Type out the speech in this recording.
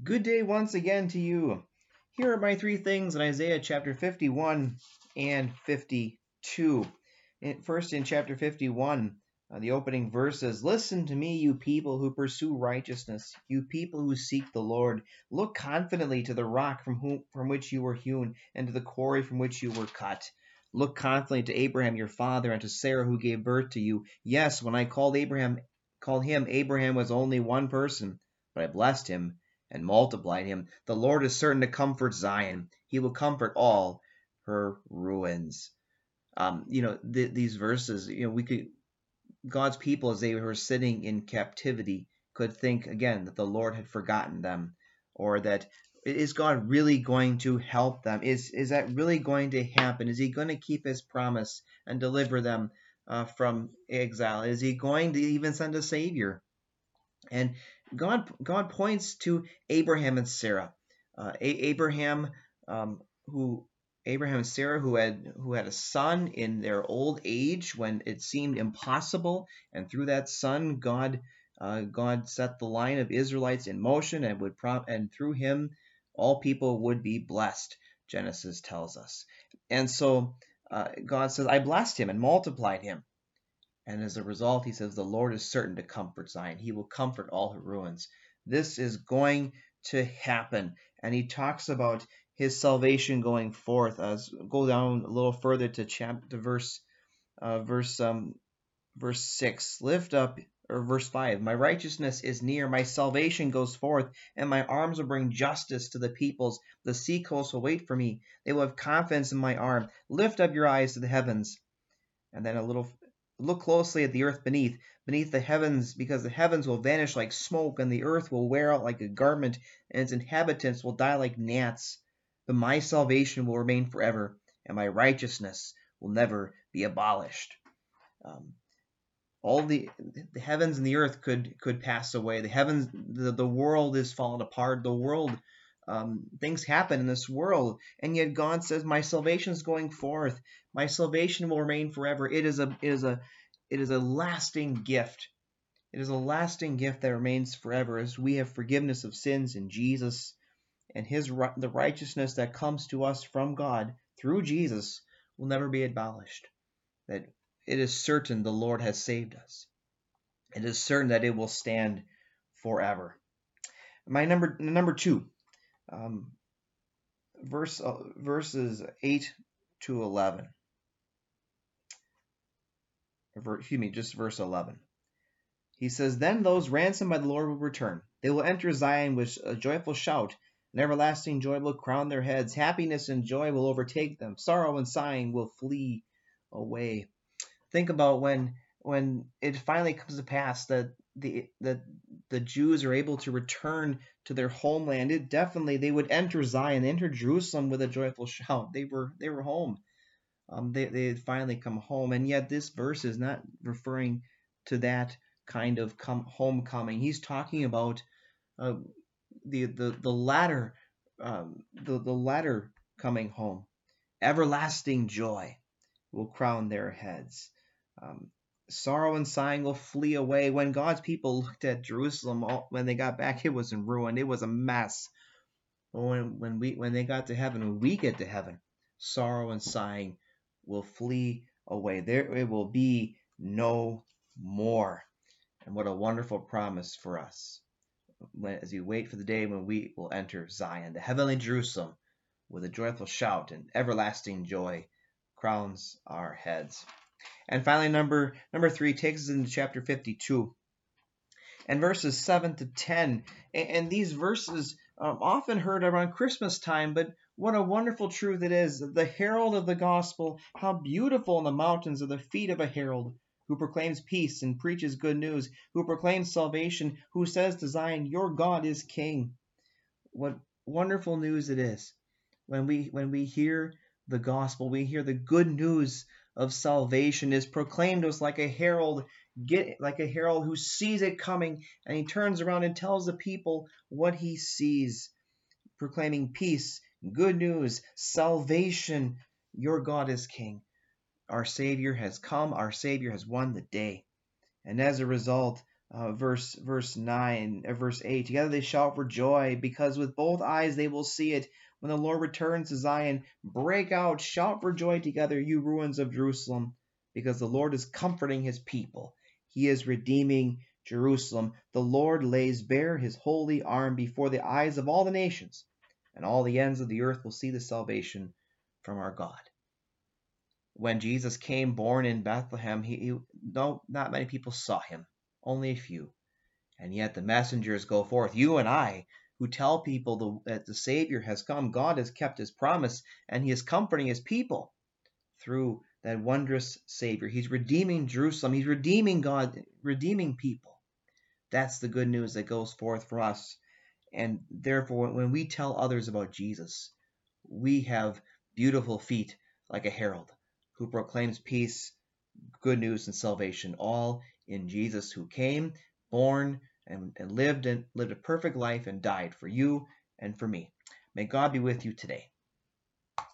Good day once again to you. Here are my three things in Isaiah chapter 51 and 52. First, in chapter 51, the opening verses, "Listen to me, you people who pursue righteousness, you people who seek the Lord. Look confidently to the rock from which you were hewn, and to the quarry from which you were cut. Look confidently to Abraham your father, and to Sarah who gave birth to you. Yes, when I called him, Abraham was only one person, but I blessed him and multiplied him. The Lord is certain to comfort Zion. He will comfort all her ruins." These verses, God's people, as they were sitting in captivity, could think again that the Lord had forgotten them, or that is God really going to help them? Is that really going to happen? Is He going to keep His promise and deliver them from exile? Is He going to even send a Savior? And God points to Abraham and Sarah. Abraham, who Abraham and Sarah, who had a son in their old age when it seemed impossible, and through that son, God set the line of Israelites in motion, and through him, all people would be blessed. Genesis tells us, and so God says, "I blessed him and multiplied him." And as a result, he says, "The Lord is certain to comfort Zion. He will comfort all her ruins." This is going to happen. And he talks about his salvation going forth. Go down a little further to verse 6. Lift up, or verse 5. "My righteousness is near, my salvation goes forth, and my arms will bring justice to the peoples. The seacoast will wait for me. They will have confidence in my arm. Lift up your eyes to the heavens." And then look closely at the earth beneath the heavens, because the heavens will vanish like smoke, and the earth will wear out like a garment, and its inhabitants will die like gnats. But my salvation will remain forever, and my righteousness will never be abolished. All the heavens and the earth could pass away. The world is falling apart. The world, things happen in this world, and yet God says, "My salvation is going forth. My salvation will remain forever." It is a lasting gift. It is a lasting gift that remains forever, as we have forgiveness of sins in Jesus, and the righteousness that comes to us from God through Jesus will never be abolished. That it is certain the Lord has saved us. It is certain that it will stand forever. My number two, verses 8 to 11. Just verse 11. He says, "Then those ransomed by the Lord will return. They will enter Zion with a joyful shout. An everlasting joy will crown their heads. Happiness and joy will overtake them. Sorrow and sighing will flee away." Think about when it finally comes to pass that the Jews are able to return to their homeland. They would enter Zion, enter Jerusalem with a joyful shout. They were home. They had finally come home, and yet this verse is not referring to that kind of homecoming. He's talking about the latter, the latter coming home. Everlasting joy will crown their heads. Sorrow and sighing will flee away. When God's people looked at Jerusalem, when they got back, it was in ruin. It was a mess. But when they got to heaven, when we get to heaven, sorrow and sighing will flee away. There it will be no more. And what a wonderful promise for us, as we wait for the day when we will enter Zion, the heavenly Jerusalem, with a joyful shout, and everlasting joy crowns our heads. And finally, number 3 takes us into chapter 52 and verses 7 to 10. And these verses often heard around Christmas time, but what a wonderful truth it is. The herald of the gospel, how beautiful in the mountains are the feet of a herald who proclaims peace and preaches good news, who proclaims salvation, who says to Zion, "Your God is king." What wonderful news it is when we hear the gospel. We hear the good news of salvation is proclaimed to us like a herald who sees it coming, and he turns around and tells the people what he sees, proclaiming peace, good news, salvation. Your God is king. Our Savior has come. Our Savior has won the day. And as a result, verse 9, verse 8. Together they shout for joy, because with both eyes they will see it. When the Lord returns to Zion, break out, shout for joy together, you ruins of Jerusalem, because the Lord is comforting his people. He is redeeming Jerusalem. The Lord lays bare his holy arm before the eyes of all the nations, and all the ends of the earth will see the salvation from our God. When Jesus came born in Bethlehem, not many people saw him, only a few. And yet the messengers go forth, you and I, who tell people that the Savior has come. God has kept his promise, and he is comforting his people through that wondrous Savior. He's redeeming Jerusalem. He's redeeming God, redeeming people. That's the good news that goes forth for us. And therefore, when we tell others about Jesus, we have beautiful feet like a herald who proclaims peace, good news, and salvation, all in Jesus, who came, born, and lived a perfect life and died for you and for me. May God be with you today.